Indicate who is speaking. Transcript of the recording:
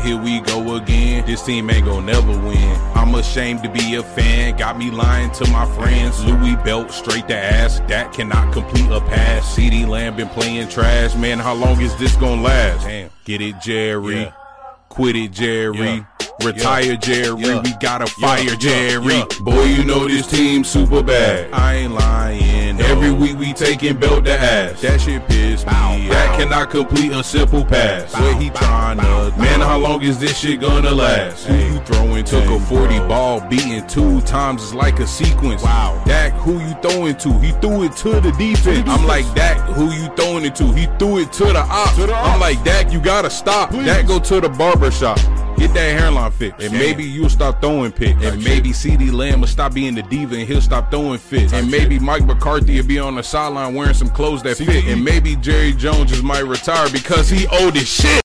Speaker 1: man, here we go again. This team ain't gon' never win. I'm ashamed to be a fan, got me lying to my friends. Louis belt straight to ass, that cannot complete a pass. CeeDee Lamb been playing trash, man, how long is this gon' last? Damn. Get it, Jerry. Yeah. Quit it, Jerry. Yeah. Retire, Jerry. Yeah. We gotta fire Jerry. Yeah. Boy, you know this team super bad. I ain't lying. No. Every week we taking belt to ass. That shit piss me. That cannot complete a simple pass. What he tryna? Man, how long is this shit gonna last? Who you throwing to? Took a 40 ball, beating 2 times. It's like a sequence. Wow. Dak, who you throwing to? He threw it to the defense. I'm like, Dak, who you throwing it to? He threw it to the ops. I'm like, Dak, you gotta stop. Please. Dak, go to the barber shop. Get that hairline fixed. And maybe you'll stop throwing picks. And maybe CeeDee Lamb will stop being the diva and he'll stop throwing fits. And maybe Mike McCarthy will be on the sideline wearing some clothes that fit. And maybe Jerry Jones just might retire because he old as shit.